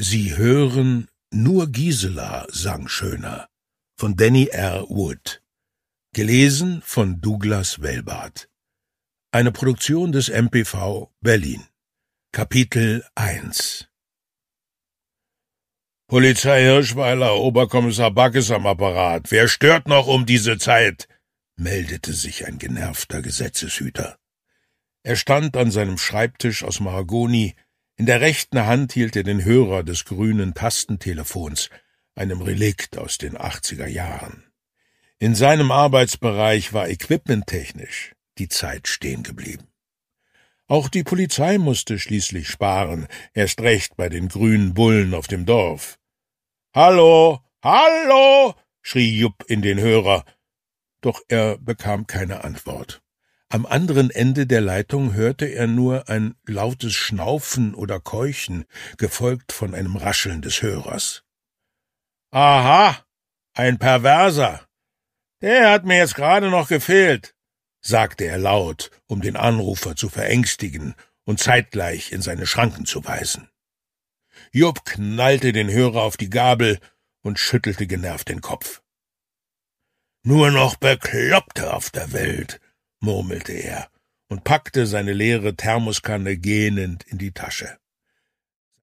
Sie hören »Nur Gisela sang schöner« von Danny R. Wood. Gelesen von Douglas Wellbart. Eine Produktion des MPV Berlin. Kapitel 1. »Polizei Hirschweiler, Oberkommissar Backes am Apparat. Wer stört noch um diese Zeit?« meldete sich ein genervter Gesetzeshüter. Er stand an seinem Schreibtisch aus Mahagoni. In der rechten Hand hielt er den Hörer des grünen Tastentelefons, einem Relikt aus den 80er Jahren. In seinem Arbeitsbereich war equipmenttechnisch die Zeit stehen geblieben. Auch die Polizei musste schließlich sparen, erst recht bei den grünen Bullen auf dem Dorf. »Hallo, hallo«, schrie Jupp in den Hörer, doch er bekam keine Antwort. Am anderen Ende der Leitung hörte er nur ein lautes Schnaufen oder Keuchen, gefolgt von einem Rascheln des Hörers. »Aha, ein Perverser. Der hat mir jetzt gerade noch gefehlt«, sagte er laut, um den Anrufer zu verängstigen und zeitgleich in seine Schranken zu weisen. Jupp knallte den Hörer auf die Gabel und schüttelte genervt den Kopf. »Nur noch Bekloppte auf der Welt«, murmelte er und packte seine leere Thermoskanne gähnend in die Tasche.